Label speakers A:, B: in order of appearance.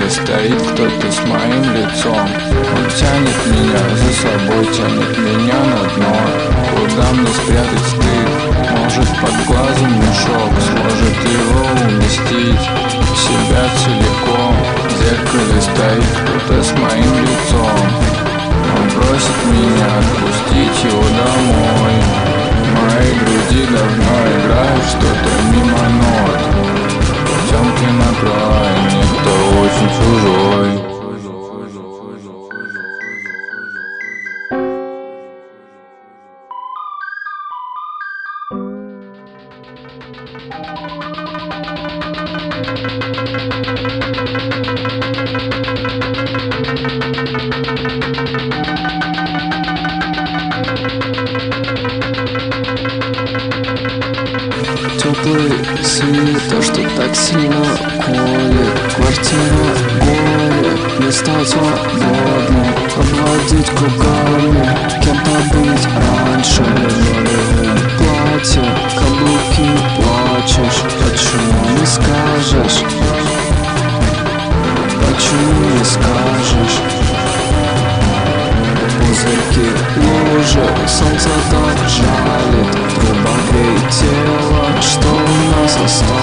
A: Зеркале стоит кто-то с моим лицом. Он тянет меня за собой, тянет меня на дно. Куда мне спрятать стыд? Может, под глазом мешок сможет его уместить в себя целиком. В зеркале стоит кто-то с моим лицом. Он просит меня отпустить его домой. В моей груди давно играет что-то мимо нот. Потемки на крае, некто очень чужой.
B: Теплый свет, то, что так сильно колет. Квартира, горе, не стал свободным. Обводить кругами, кем-то быть раньше. Платье, каблуки, плачешь. Почему не скажешь? Почему не скажешь? Пузырьки, лужи, солнце так жалит. Труба греет тело, что у нас осталось.